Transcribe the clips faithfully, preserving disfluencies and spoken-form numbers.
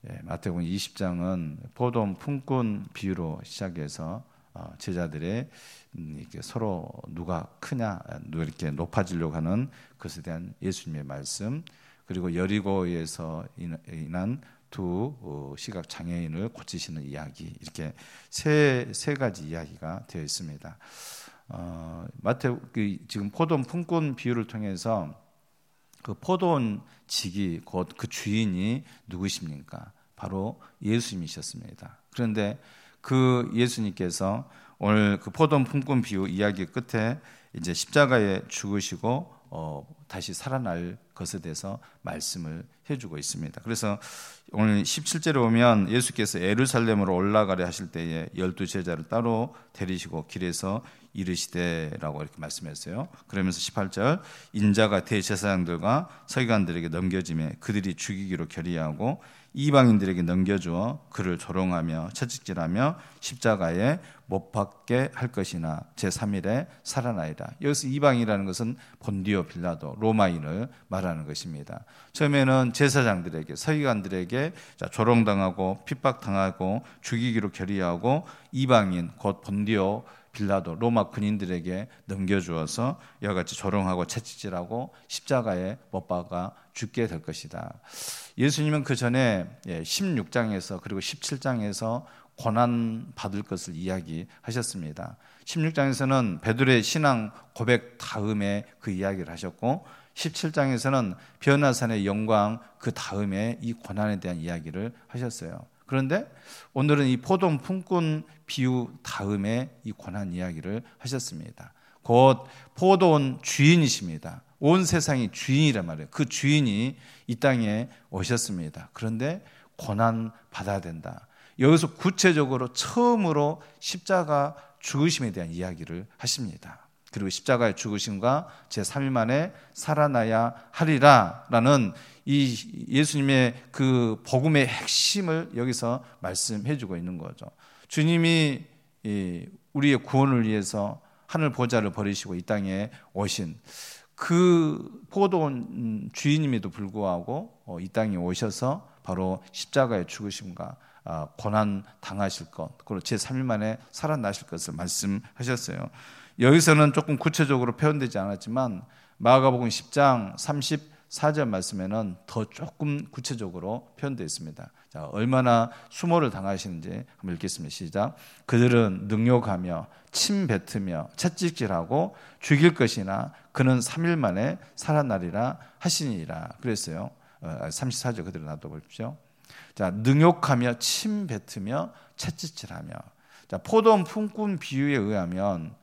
예, 마태복음 이십 장은 포도원 품꾼 비유로 시작해서 어, 제자들의 음, 이렇게 서로 누가 크냐, 누가 이렇게 높아지려고 하는 것에 대한 예수님의 말씀, 그리고 여리고에서 인한 두 어, 시각 장애인을 고치시는 이야기, 이렇게 세, 세 가지 이야기가 되어 있습니다. 어, 마태 그, 지금 포도원 품꾼 비유를 통해서 그 포도원 직이 곧 그 주인이 누구십니까? 바로 예수님이셨습니다. 그런데 그 예수님께서 오늘 그 포도원 품꾼 비유 이야기 끝에 이제 십자가에 죽으시고 어, 다시 살아날 것에 대해서 말씀을 해주고 있습니다. 그래서 오늘 십칠 절에 보면 예수께서 예루살렘으로 올라가려 하실 때에 열두 제자를 따로 데리시고 길에서 이르시되라고 이렇게 말씀했어요. 그러면서 십팔 절, 인자가 대제사장들과 서기관들에게 넘겨지매 그들이 죽이기로 결의하고 이방인들에게 넘겨주어 그를 조롱하며 채찍질하며 십자가에 못 박게 할 것이나 제삼 일에 살아나리라. 여기서 이방이라는 것은 본디오 빌라도 로마인을 말하는 것입니다. 처음에는 제사장들에게 서기관들에게 조롱당하고 핍박당하고 죽이기로 결의하고 이방인 곧 본디오 빌라도 로마 군인들에게 넘겨주어서 이와 같이 조롱하고 채찍질하고 십자가에 못 박아 죽게 될 것이다. 예수님은 그 전에 십육 장에서 그리고 십칠 장에서 고난 받을 것을 이야기하셨습니다. 십육 장에서는 베드로의 신앙 고백 다음에 그 이야기를 하셨고, 십칠 장에서는 변화산의 영광 그 다음에 이 고난에 대한 이야기를 하셨어요. 그런데 오늘은 이 포도원 품꾼 비유 다음에 이 고난 이야기를 하셨습니다. 곧 포도원 주인이십니다. 온 세상이 주인이란 말이에요. 그 주인이 이 땅에 오셨습니다. 그런데 고난 받아야 된다. 여기서 구체적으로 처음으로 십자가 죽으심에 대한 이야기를 하십니다. 그리고 십자가의 죽으심과 제삼 일 만에 살아나야 하리라 라는 이 예수님의 그 복음의 핵심을 여기서 말씀해 주고 있는 거죠. 주님이 우리의 구원을 위해서 하늘 보좌를 버리시고 이 땅에 오신 그 포도원 주인임에도 불구하고 이 땅에 오셔서 바로 십자가의 죽으심과 고난 당하실 것, 그리고 제삼 일 만에 살아나실 것을 말씀하셨어요. 여기서는 조금 구체적으로 표현되지 않았지만 마가복음 십 장 삼십사 절 말씀에는 더 조금 구체적으로 표현되어 있습니다. 자, 얼마나 수모를 당하시는지 한번 읽겠습니다. 시작. 그들은 능욕하며 침 뱉으며 채찍질하고 죽일 것이나 그는 삼 일 만에 살아나리라 하시니라. 그랬어요. 삼십사 절 그대로 놔둬보십시오. 자, 능욕하며 침 뱉으며 채찍질하며. 자, 포도원 품꾼 비유에 의하면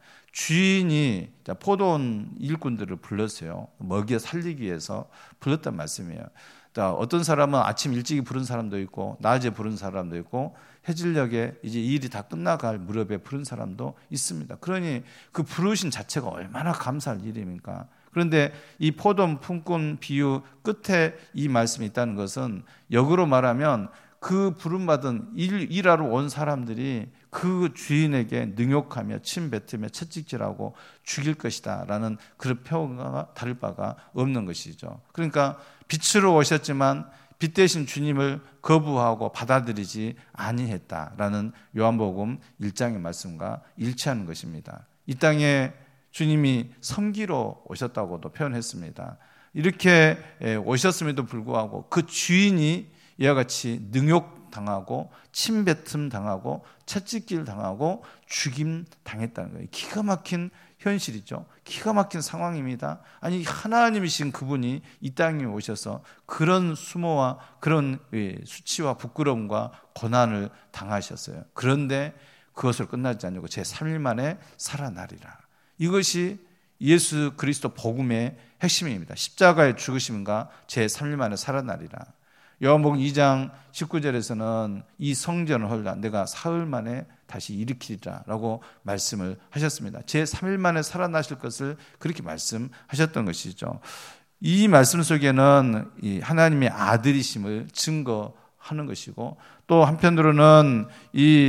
주인이 포도원 일꾼들을 불렀어요. 먹여 살리기 위해서 불렀단 말씀이에요. 어떤 사람은 아침 일찍이 부른 사람도 있고 낮에 부른 사람도 있고 해질녘에 이제 일이 다 끝나갈 무렵에 부른 사람도 있습니다. 그러니 그 부르신 자체가 얼마나 감사할 일입니까? 그런데 이 포도원 품꾼 비유 끝에 이 말씀이 있다는 것은 역으로 말하면 그 부름받은 일, 일하러 온 사람들이 그 주인에게 능욕하며 침 뱉으며 채찍질하고 죽일 것이다 라는 그런 표현과 다를 바가 없는 것이죠. 그러니까 빛으로 오셨지만 빛 대신 주님을 거부하고 받아들이지 아니했다라는 요한복음 일 장의 말씀과 일치하는 것입니다. 이 땅에 주님이 섬기러 오셨다고도 표현했습니다. 이렇게 오셨음에도 불구하고 그 주인이 이와 같이 능욕당하고 침뱉음 당하고 채찍질 당하고 죽임 당했다는 거예요. 기가 막힌 현실이죠. 기가 막힌 상황입니다. 아니 하나님이신 그분이 이 땅에 오셔서 그런 수모와 그런 수치와 부끄러움과 고난을 당하셨어요. 그런데 그것을 끝나지 않고 제삼 일 만에 살아나리라. 이것이 예수 그리스도 복음의 핵심입니다. 십자가의 죽으심과 제삼 일 만에 살아나리라. 요한복음 이 장 십구 절에서는 이 성전을 헐라 내가 사흘 만에 다시 일으키리라 라고 말씀을 하셨습니다. 제삼 일 만에 살아나실 것을 그렇게 말씀하셨던 것이죠. 이 말씀 속에는 이 하나님의 아들이심을 증거하는 것이고 또 한편으로는 이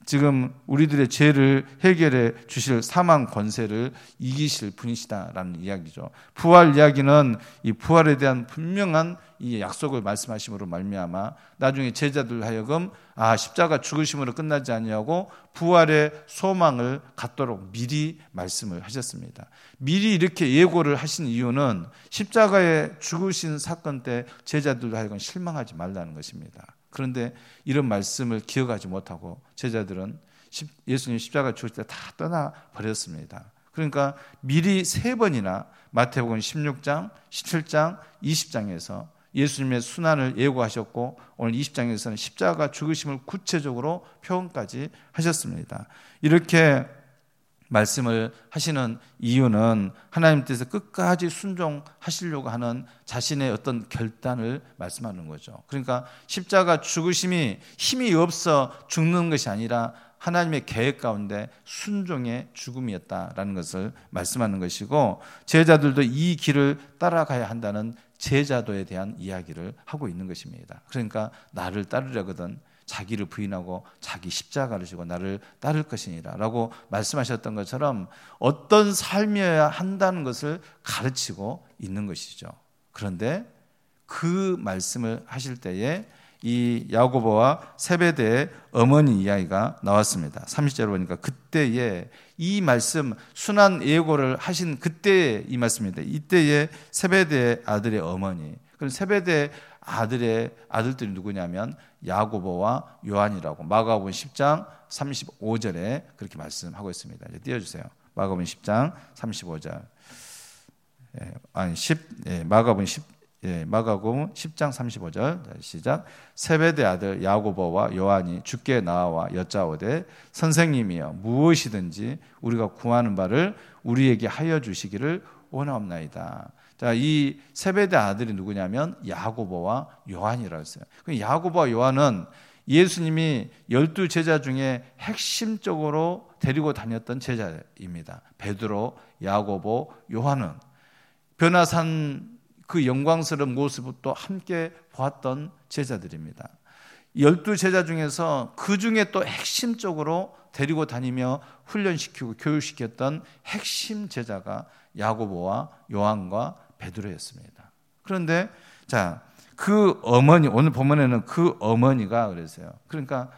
지금 우리들의 죄를 해결해 주실 사망 권세를 이기실 분이시다라는 이야기죠. 부활 이야기는 이 부활에 대한 분명한 이 약속을 말씀하심으로 말미암아 나중에 제자들 하여금 아 십자가 죽으심으로 끝나지 아니하고 부활의 소망을 갖도록 미리 말씀을 하셨습니다. 미리 이렇게 예고를 하신 이유는 십자가에 죽으신 사건 때 제자들 하여금 실망하지 말라는 것입니다. 그런데 이런 말씀을 기억하지 못하고 제자들은 예수님 십자가 죽을 때 다 떠나버렸습니다. 그러니까 미리 세 번이나 마태복음 십육 장, 십칠 장, 이십 장에서 예수님의 순환을 예고하셨고 오늘 이십 장에서는 십자가 죽으심을 구체적으로 표현까지 하셨습니다. 이렇게 말씀을 하시는 이유는 하나님 뜻에 끝까지 순종하시려고 하는 자신의 어떤 결단을 말씀하는 거죠. 그러니까 십자가 죽으심이 힘이 없어 죽는 것이 아니라 하나님의 계획 가운데 순종의 죽음이었다라는 것을 말씀하는 것이고 제자들도 이 길을 따라가야 한다는 제자도에 대한 이야기를 하고 있는 것입니다. 그러니까 나를 따르려거든 자기를 부인하고 자기 십자가를 지고 나를 따를 것이니라 라고 말씀하셨던 것처럼 어떤 삶이어야 한다는 것을 가르치고 있는 것이죠. 그런데 그 말씀을 하실 때에 이 야고보와 세베대의 어머니 이야기가 나왔습니다. 삼십 절에 보니까 그때에 이 말씀 순환 예고를 하신 그때의 이 말씀입니다. 이때에 세베대의 아들의 어머니, 그럼 세베대의 아들의 아들들이 누구냐면 야고보와 요한이라고 마가복음 십 장 삼십오 절에 그렇게 말씀하고 있습니다. 이제 띄워주세요. 마가복음 십 장 삼십오 절. 예, 아니 십 예, 마가복음 십 예, 마가복음 십 장 삼십오 절 시작. 세베대 아들 야고보와 요한이 주께 나와 여짜오되 선생님이여 무엇이든지 우리가 구하는 바를 우리에게 하여 주시기를 원하옵나이다. 자, 이 세베대 아들이 누구냐면 야고보와 요한이라고 했어요. 야고보와 요한은 예수님이 열두 제자 중에 핵심적으로 데리고 다녔던 제자입니다. 베드로, 야고보, 요한은 변화산 그 영광스러운 모습을 또 함께 보았던 제자들입니다. 열두 제자 중에서 그 중에 또 핵심적으로 데리고 다니며 훈련시키고 교육시켰던 핵심 제자가 야고보와 요한과 베드로였습니다. 그런데 자, 그 어머니, 오늘 본문에는 그 어머니가 그랬어요. 그러니까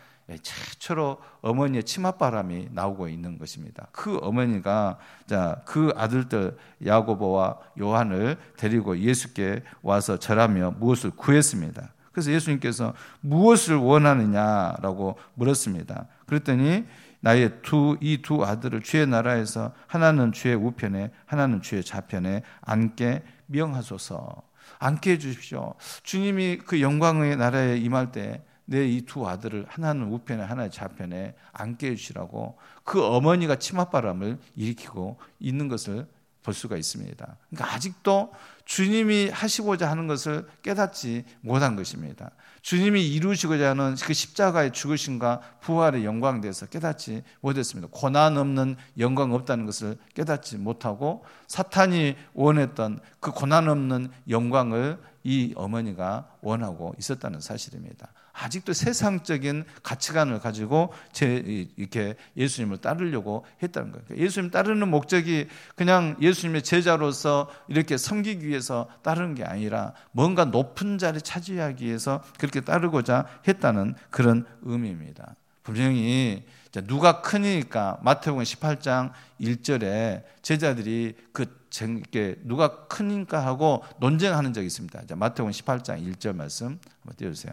최초로 어머니의 치맛바람이 나오고 있는 것입니다. 그 어머니가 자, 그 아들들 야고보와 요한을 데리고 예수께 와서 절하며 무엇을 구했습니다. 그래서 예수님께서 무엇을 원하느냐라고 물었습니다. 그랬더니 나의 두, 이 두 아들을 주의 나라에서 하나는 주의 우편에 하나는 주의 좌편에 앉게 명하소서. 앉게 해주십시오. 주님이 그 영광의 나라에 임할 때 내 이 두 아들을 하나는 우편에 하나는 좌편에 앉게 해주시라고 그 어머니가 치맛바람을 일으키고 있는 것을 볼 수가 있습니다. 그러니까 아직도 주님이 하시고자 하는 것을 깨닫지 못한 것입니다. 주님이 이루시고자 하는 그 십자가의 죽으심과 부활의 영광에 대해서 깨닫지 못했습니다. 고난 없는 영광 없다는 것을 깨닫지 못하고 사탄이 원했던 그 고난 없는 영광을 이 어머니가 원하고 있었다는 사실입니다. 아직도 세상적인 가치관을 가지고 제 이렇게 예수님을 따르려고 했다는 거예요. 예수님 따르는 목적이 그냥 예수님의 제자로서 이렇게 섬기기 위해서 따르는 게 아니라 뭔가 높은 자리 차지하기 위해서 그렇게 따르고자 했다는 그런 의미입니다. 분명히 누가 크니까 마태복음 십팔 장 일 절에 제자들이 그 누가 크니까 하고 논쟁하는 적이 있습니다. 마태복음 십팔 장 일 절 말씀 한번 띄워주세요.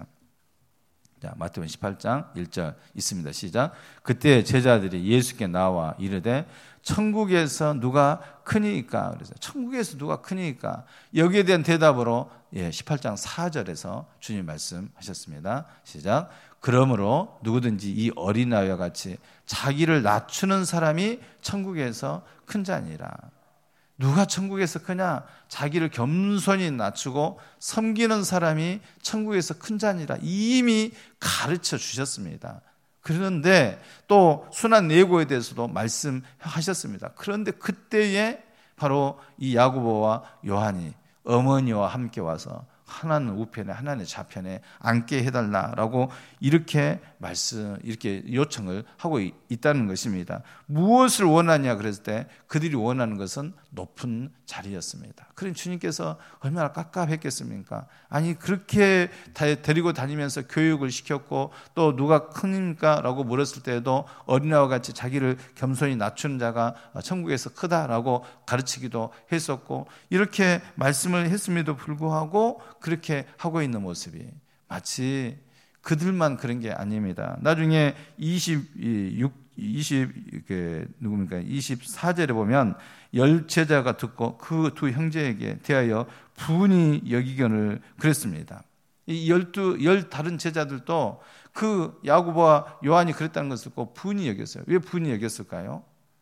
자, 마태복음 십팔 장 일 절 있습니다. 시작. 그때 제자들이 예수께 나와 이르되 천국에서 누가 크니까 그래서 천국에서 누가 크니까 여기에 대한 대답으로 예, 십팔 장 사 절에서 주님 말씀하셨습니다. 시작. 그러므로 누구든지 이 어린아이와 같이 자기를 낮추는 사람이 천국에서 큰 자니라. 누가 천국에서 크냐? 자기를 겸손히 낮추고 섬기는 사람이 천국에서 큰 자니라. 이미 가르쳐 주셨습니다. 그런데 또 순환 예고에 대해서도 말씀하셨습니다. 그런데 그때에 바로 이 야고보와 요한이 어머니와 함께 와서 하나는 우편에 하나는 좌편에 앉게 해달라라고 이렇게 말씀 이렇게 요청을 하고 있다는 것입니다. 무엇을 원하냐 그랬을 때 그들이 원하는 것은 높은 자리였습니다. 그럼 주님께서 얼마나 깝깝했겠습니까? 아니 그렇게 데리고 다니면서 교육을 시켰고 또 누가 크니까 라고 물었을 때도 어린아이와 같이 자기를 겸손히 낮추는 자가 천국에서 크다라고 가르치기도 했었고 이렇게 말씀을 했음에도 불구하고 그렇게 하고 있는 모습이 마치 그들만 그런 게 아닙니다. 나중에 이십육, 이십, 그, 누굽니까? 이십사 절에 보면 열 제자가 듣고 그 두 형제에게 대하여 분이 여기견을 그랬습니다. 이 열두, 열 다른 제자들도 그 야고보와 요한이 그랬다는 것을 꼭 분이 여겼어요. 왜 분이 여겼을까요?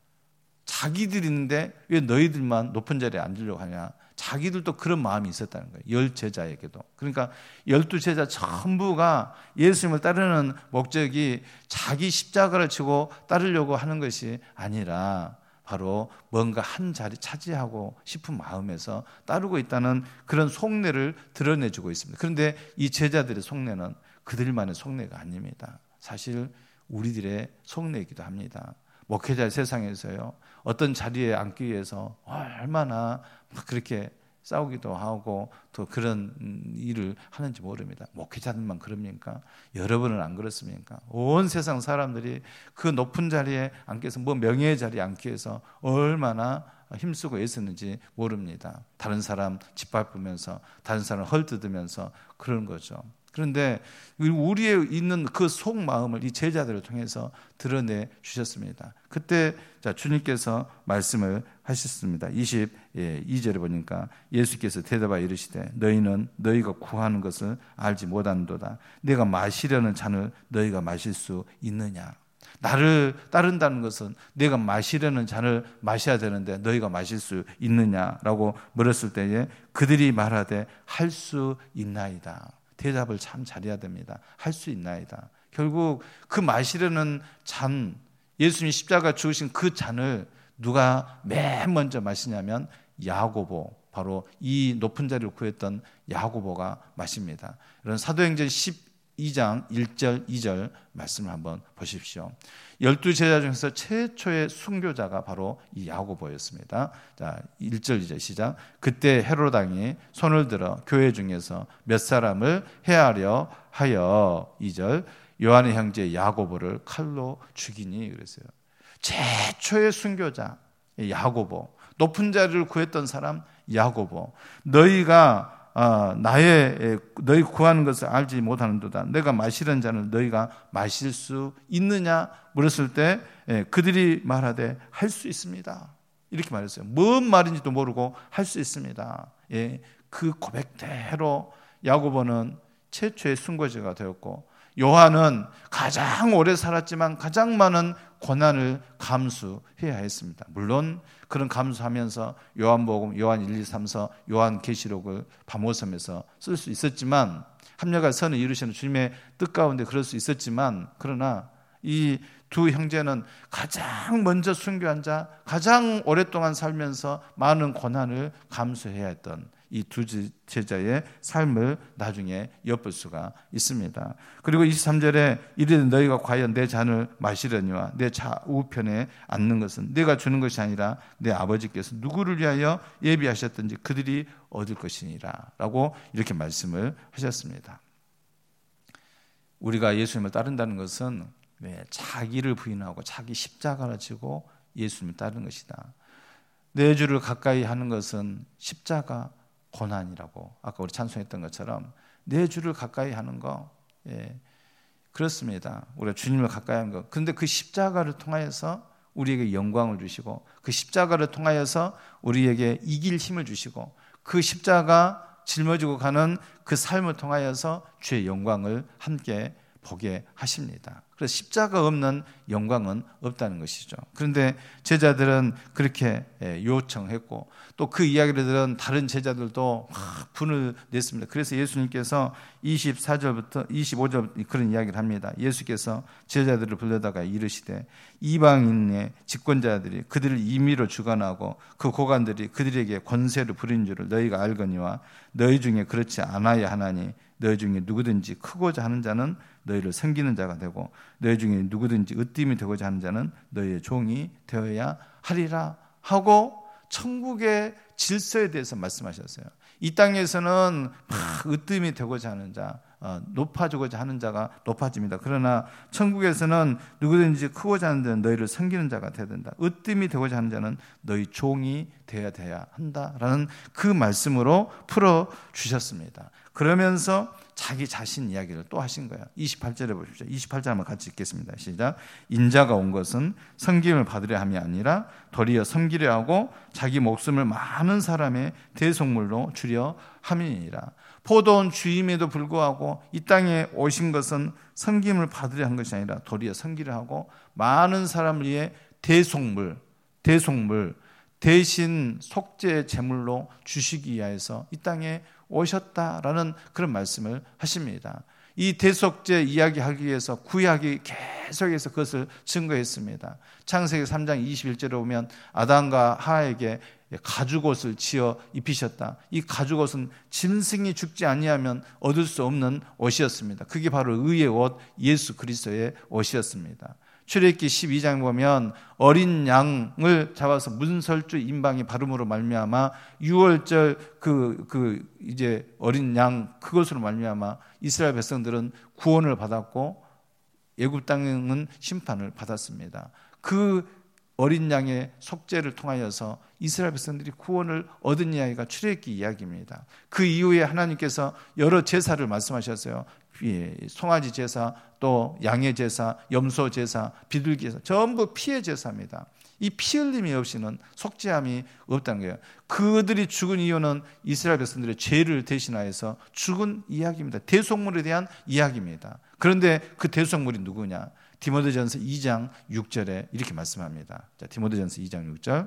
자기들이 있는데 왜 너희들만 높은 자리에 앉으려고 하냐? 자기들도 그런 마음이 있었다는 거예요. 열 제자에게도. 그러니까 열두 제자 전부가 예수님을 따르는 목적이 자기 십자가를 지고 따르려고 하는 것이 아니라 바로 뭔가 한 자리 차지하고 싶은 마음에서 따르고 있다는 그런 속내를 드러내주고 있습니다. 그런데 이 제자들의 속내는 그들만의 속내가 아닙니다. 사실 우리들의 속내이기도 합니다. 목회자 세상에서요, 어떤 자리에 앉기 위해서 얼마나 그렇게 싸우기도 하고 또 그런 일을 하는지 모릅니다. 목회자들만 그럽니까? 여러분은 안 그렇습니까? 온 세상 사람들이 그 높은 자리에 앉기 위해서 뭐 명예의 자리에 앉기 위해서 얼마나 힘쓰고 애쓰는지 모릅니다. 다른 사람 짓밟으면서 다른 사람 헐뜯으면서 그런 거죠. 그런데 우리의 있는 그 속마음을 이 제자들을 통해서 드러내 주셨습니다. 그때 자 주님께서 말씀을 하셨습니다. 이십이 절에 보니까 예수께서 대답하여 이르시되 너희는 너희가 구하는 것을 알지 못하는도다. 내가 마시려는 잔을 너희가 마실 수 있느냐. 나를 따른다는 것은 내가 마시려는 잔을 마셔야 되는데 너희가 마실 수 있느냐라고 물었을 때에 그들이 말하되 할 수 있나이다. 대답을 참 잘해야 됩니다. 할 수 있나이다. 결국 그 마시려는 잔, 예수님이 십자가 죽으신 그 잔을 누가 맨 먼저 마시냐면 야고보, 바로 이 높은 자리를 구했던 야고보가 마십니다. 이런 사도행전 십이 장 일 절 이 절 말씀을 한번 보십시오. 열두 제자 중에서 최초의 순교자가 바로 이 야고보였습니다. 자, 일 절 이 절 시작. 그때 헤롯 왕이 손을 들어 교회 중에서 몇 사람을 해하려 하여 이 절 요한의 형제 야고보를 칼로 죽이니 그랬어요. 최초의 순교자 야고보, 높은 자리를 구했던 사람 야고보. 너희가 아, 나의 너희 구하는 것을 알지 못하는도다. 내가 마시는 잔을 너희가 마실 수 있느냐 물었을 때 예, 그들이 말하되 할 수 있습니다. 이렇게 말했어요. 뭔 말인지도 모르고 할 수 있습니다. 예, 그 고백대로 야고보는 최초의 순교자가 되었고 요한은 가장 오래 살았지만 가장 많은 고난을 감수해야 했습니다. 물론 그런 감수하면서 요한복음, 요한 일, 이, 삼 서, 요한 계시록을 밤오섬에서 쓸 수 있었지만 합력할 선을 이루시는 주님의 뜻 가운데 그럴 수 있었지만 그러나 이 두 형제는 가장 먼저 순교한 자, 가장 오랫동안 살면서 많은 고난을 감수해야 했던 이 두 제자의 삶을 나중에 엿볼 수가 있습니다. 그리고 이십삼 절에 이르되 너희가 과연 내 잔을 마시려니와 내 좌우편에 앉는 것은 내가 주는 것이 아니라 내 아버지께서 누구를 위하여 예비하셨든지 그들이 얻을 것이니라 라고 이렇게 말씀을 하셨습니다. 우리가 예수님을 따른다는 것은 네, 자기를 부인하고 자기 십자가를 지고 예수님을 따르는 것이다. 내 주를 가까이 하는 것은 십자가 고난이라고 아까 우리 찬송했던 것처럼 내 주를 가까이 하는 거 예, 그렇습니다. 우리가 주님을 가까이 하는 거. 그런데 그 십자가를 통하여서 우리에게 영광을 주시고 그 십자가를 통하여서 우리에게 이길 힘을 주시고 그 십자가 짊어지고 가는 그 삶을 통하여서 주의 영광을 함께 보게 하십니다. 그래서 십자가 없는 영광은 없다는 것이죠. 그런데 제자들은 그렇게 요청했고 또 그 이야기를 들은 다른 제자들도 막 분을 냈습니다. 그래서 예수님께서 이십사 절부터 이십오 절 그런 이야기를 합니다. 예수께서 제자들을 불러다가 이르시되 이방인의 집권자들이 그들을 임의로 주관하고 그 고관들이 그들에게 권세를 부린 줄을 너희가 알거니와 너희 중에 그렇지 않아야 하나니 너희 중에 누구든지 크고자 하는 자는 너희를 섬기는 자가 되고 너희 중에 누구든지 으뜸이 되고자 하는 자는 너희의 종이 되어야 하리라 하고 천국의 질서에 대해서 말씀하셨어요. 이 땅에서는 막 으뜸이 되고자 하는 자, 높아지고자 하는 자가 높아집니다. 그러나 천국에서는 누구든지 크고자 하는 자는 너희를 섬기는 자가 되어야 된다. 으뜸이 되고자 하는 자는 너희 종이 되어야 돼야 한다라는 그 말씀으로 풀어주셨습니다. 그러면서 자기 자신 이야기를 또 하신 거예요. 이십팔 절에 보십시오. 이십팔 절 한번 같이 읽겠습니다. 시작. 인자가 온 것은 섬김을 받으려 함이 아니라 도리어 섬기려 하고 자기 목숨을 많은 사람의 대속물로 주려 함이니라. 포도원 주임에도 불구하고 이 땅에 오신 것은 섬김을 받으려 한 것이 아니라 도리어 섬기려 하고 많은 사람을 위해 대속물, 대속물, 대신 속죄 제물로 주시기 위하여서 이 땅에 오셨다라는 그런 말씀을 하십니다. 이 대속죄 이야기하기 위해서 구약이 계속해서 그것을 증거했습니다. 창세기 삼 장 이십일 절에 보면 아담과 하와에게 가죽옷을 지어 입히셨다. 이 가죽옷은 짐승이 죽지 아니하면 얻을 수 없는 옷이었습니다. 그게 바로 의의 옷 예수 그리스도의 옷이었습니다. 출애굽기 십이 장에 보면 어린 양을 잡아서 문설주 임방이 바름으로 말미암아 유월절 그, 그 이제 어린 양 그것으로 말미암아 이스라엘 백성들은 구원을 받았고 애굽 땅은 심판을 받았습니다. 그 어린 양의 속죄를 통하여서 이스라엘 백성들이 구원을 얻은 이야기가 출애굽기 이야기입니다. 그 이후에 하나님께서 여러 제사를 말씀하셨어요. 송아지 제사, 또 양의 제사, 염소 제사, 비둘기 제사, 전부 피의 제사입니다. 이 피 흘림이 없이는 속죄함이 없다는 거예요. 그들이 죽은 이유는 이스라엘 백성들의 죄를 대신하여서 죽은 이야기입니다. 대속물에 대한 이야기입니다. 그런데 그 대속물이 누구냐? 디모데전서 이 장 육 절에 이렇게 말씀합니다. 자, 디모데전서 이 장 육 절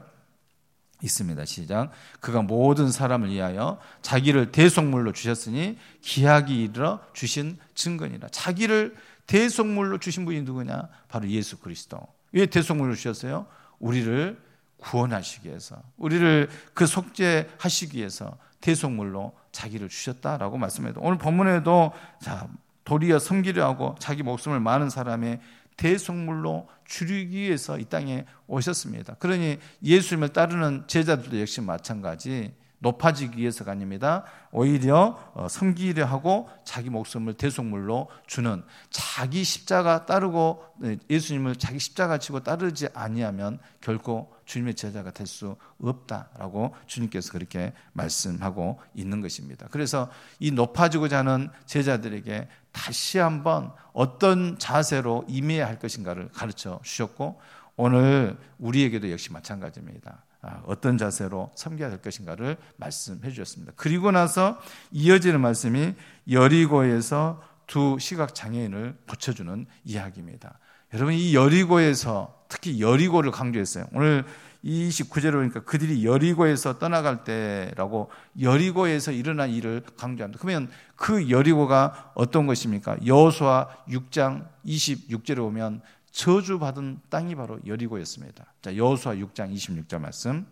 있습니다. 시작. 그가 모든 사람을 위하여 자기를 대속물로 주셨으니 기약이 이르러 주신 증거니라. 자기를 대속물로 주신 분이 누구냐? 바로 예수 그리스도. 왜 대속물로 주셨어요? 우리를 구원하시기 위해서, 우리를 그 속죄하시기 위해서 대속물로 자기를 주셨다라고 말씀합니다. 오늘 본문에도 자, 도리어 섬기려 하고 자기 목숨을 많은 사람의 대속물로 줄이기 위해서 이 땅에 오셨습니다. 그러니 예수님을 따르는 제자들도 역시 마찬가지 높아지기 위해서가 아닙니다. 오히려 섬기려 하고 자기 목숨을 대속물로 주는, 자기 십자가 따르고 예수님을 자기 십자가 지고 따르지 아니하면 결코 주님의 제자가 될 수 없다라고 주님께서 그렇게 말씀하고 있는 것입니다. 그래서 이 높아지고자 하는 제자들에게 다시 한번 어떤 자세로 임해야 할 것인가를 가르쳐 주셨고, 오늘 우리에게도 역시 마찬가지입니다. 어떤 자세로 섬겨야 될 것인가를 말씀해 주셨습니다. 그리고 나서 이어지는 말씀이 여리고에서 두 시각장애인을 고쳐주는 이야기입니다. 여러분, 이 여리고에서 특히 여리고를 강조했어요. 오늘 이십구 절에 보니까 그들이 여리고에서 떠나갈 때라고 여리고에서 일어난 일을 강조합니다. 그러면 그 여리고가 어떤 것입니까? 여호수아 육 장 이십육 절에 보면 저주받은 땅이 바로 여리고였습니다. 자, 여호수아 육 장 이십육 절 말씀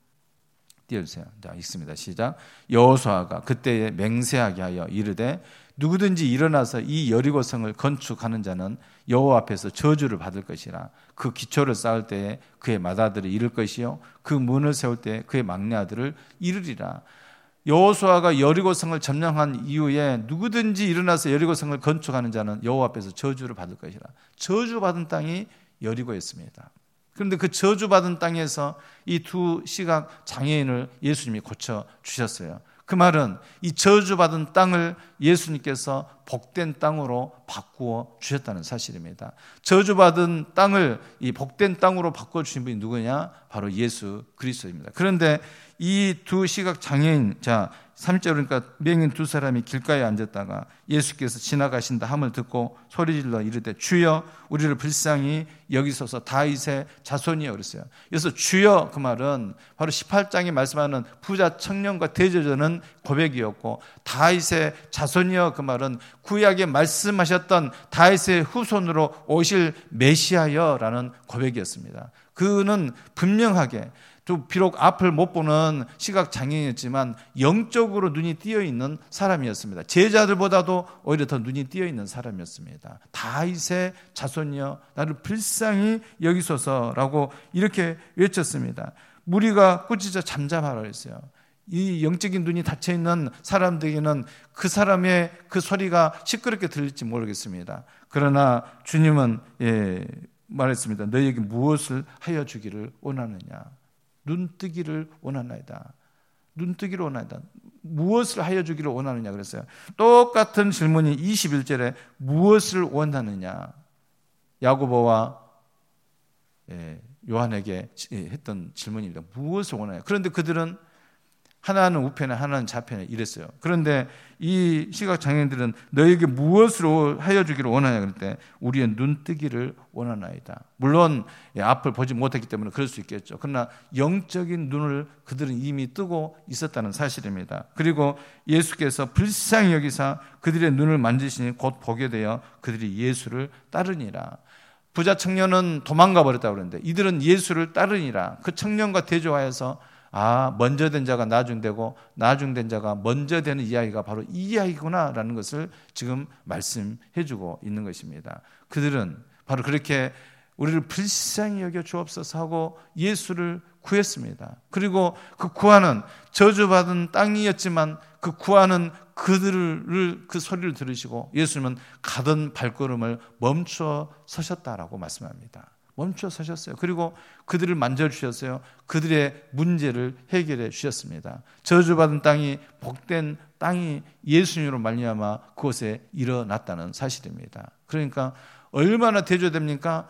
띄워주세요. 자, 읽습니다. 시작. 여호수아가 그때에 맹세하게 하여 이르되 누구든지 일어나서 이 여리고성을 건축하는 자는 여호와 앞에서 저주를 받을 것이라. 그 기초를 쌓을 때에 그의 맏아들이 이를 것이요 그 문을 세울 때에 그의 막내 아들을 이르리라. 여호수아가 여리고성을 점령한 이후에 누구든지 일어나서 여리고성을 건축하는 자는 여호와 앞에서 저주를 받을 것이라. 저주받은 땅이 여리고였습니다. 그런데 그 저주받은 땅에서 이 두 시각 장애인을 예수님이 고쳐 주셨어요. 그 말은 이 저주받은 땅을 예수님께서 복된 땅으로 바꾸어 주셨다는 사실입니다. 저주받은 땅을 이 복된 땅으로 바꿔 주신 분이 누구냐? 바로 예수 그리스도입니다. 그런데 이 두 시각 장애인, 자 삼 절 그러니까 맹인 두 사람이 길가에 앉았다가 예수께서 지나가신다 함을 듣고 소리질러 이르되 주여 우리를 불쌍히 여기소서 다윗의 자손이여 그랬어요. 그래서 주여 그 말은 바로 십팔 장에 말씀하는 부자 청년과 대저자는 고백이었고, 다윗의 자손이여 그 말은 구약에 말씀하셨던 다윗의 후손으로 오실 메시아여라는 고백이었습니다. 그는 분명하게 또 비록 앞을 못 보는 시각장애인이었지만 영적으로 눈이 띄어있는 사람이었습니다. 제자들보다도 오히려 더 눈이 띄어있는 사람이었습니다. 다윗의 자손이여 나를 불쌍히 여기소서라고 이렇게 외쳤습니다. 무리가 꾸짖어 잠잠하라 했어요. 이 영적인 눈이 닫혀있는 사람들에게는 그 사람의 그 소리가 시끄럽게 들릴지 모르겠습니다. 그러나 주님은 예, 말했습니다. 너희에게 무엇을 하여 주기를 원하느냐. 눈뜨기를 원하나이다. 눈뜨기를 원하나이다. 무엇을 하여 주기를 원하느냐 그랬어요. 똑같은 질문이 이십일 절에 무엇을 원하느냐. 야고보와 요한에게 했던 질문입니다. 무엇을 원하냐. 그런데 그들은 하나는 우편에 하나는 좌편에 이랬어요. 그런데 이 시각장애인들은 너에게 무엇으로 하여 주기를 원하냐 그럴 때 우리의 눈뜨기를 원하나이다. 물론 앞을 보지 못했기 때문에 그럴 수 있겠죠. 그러나 영적인 눈을 그들은 이미 뜨고 있었다는 사실입니다. 그리고 예수께서 불쌍히 여기사 그들의 눈을 만지시니 곧 보게 되어 그들이 예수를 따르니라. 부자 청년은 도망가 버렸다고 그러는데 이들은 예수를 따르니라. 그 청년과 대조하여서 아, 먼저 된 자가 나중되고 나중된 자가 먼저 되는 이야기가 바로 이 이야기구나라는 것을 지금 말씀해 주고 있는 것입니다. 그들은 바로 그렇게 우리를 불쌍히 여겨 주옵소서 하고 예수를 구했습니다. 그리고 그 구하는 저주받은 땅이었지만 그 구하는 그들을 그 소리를 들으시고 예수님은 가던 발걸음을 멈춰 서셨다라고 말씀합니다. 멈춰 서셨어요. 그리고 그들을 만져주셨어요. 그들의 문제를 해결해 주셨습니다. 저주받은 땅이 복된 땅이 예수님으로 말미암아 그곳에 일어났다는 사실입니다. 그러니까 얼마나 대조됩니까?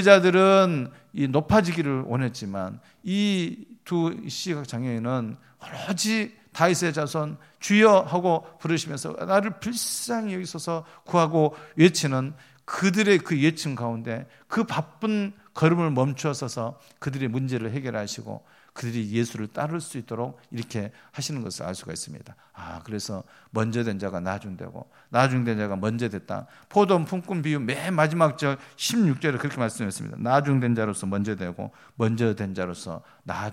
제자들은 이 높아지기를 원했지만 이 두 시각장애인은 오로지 다윗의 자손 주여 하고 부르시면서 나를 불쌍히 여기소서 구하고 외치는 그들의 그 예침 가운데 그 바쁜 걸음을 멈추어서서 그들의 문제를 해결하시고 그들이 예수를 따를 수 있도록 이렇게 하시는 것을 알 수가 있습니다. 아, 그래서 먼저 된 자가 나중되고 나중된 자가 먼저 됐다. 포도원 품꾼 비유 맨 마지막 절 십육 절에 그렇게 말씀했습니다. 나중된 자로서 먼저 되고 먼저 된 자로서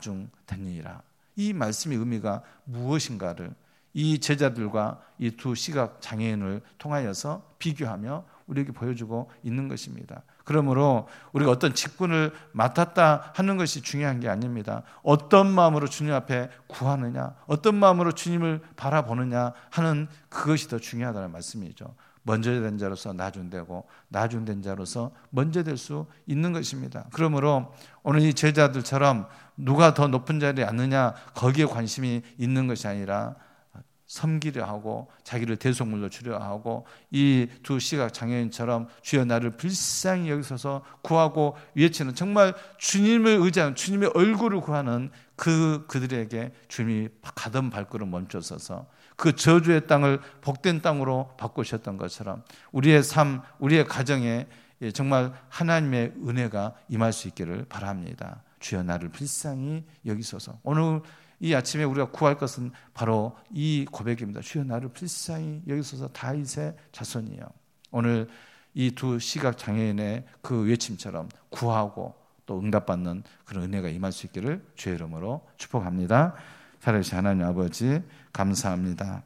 나중되니라. 이 말씀의 의미가 무엇인가를 이 제자들과 이 두 시각 장애인을 통하여서 비교하며 우리에게 보여주고 있는 것입니다. 그러므로 우리가 어떤 직분을 맡았다 하는 것이 중요한 게 아닙니다. 어떤 마음으로 주님 앞에 구하느냐, 어떤 마음으로 주님을 바라보느냐 하는 그것이 더 중요하다는 말씀이죠. 먼저 된 자로서 나중되고 나중된 자로서 먼저 될 수 있는 것입니다. 그러므로 오늘 이 제자들처럼 누가 더 높은 자리에 앉느냐 거기에 관심이 있는 것이 아니라 섬기려 하고 자기를 대속물로 주려 하고 이 두 시각 장애인처럼 주여 나를 불쌍히 여기소서 구하고 외치는 정말 주님을 의지하는 주님의 얼굴을 구하는 그 그들에게 주님이 가던 발걸음 멈춰서서 그 저주의 땅을 복된 땅으로 바꾸셨던 것처럼 우리의 삶, 우리의 가정에 정말 하나님의 은혜가 임할 수 있기를 바랍니다. 주여 나를 불쌍히 여기소서. 오늘 이 아침에 우리가 구할 것은 바로 이 고백입니다. 주여 나를 불쌍히 여기소서 다윗의 자손이요. 오늘 이 두 시각 장애인의 그 외침처럼 구하고 또 응답받는 그런 은혜가 임할 수 있기를 주의 이름으로 축복합니다. 살아계신 하나님 아버지 감사합니다.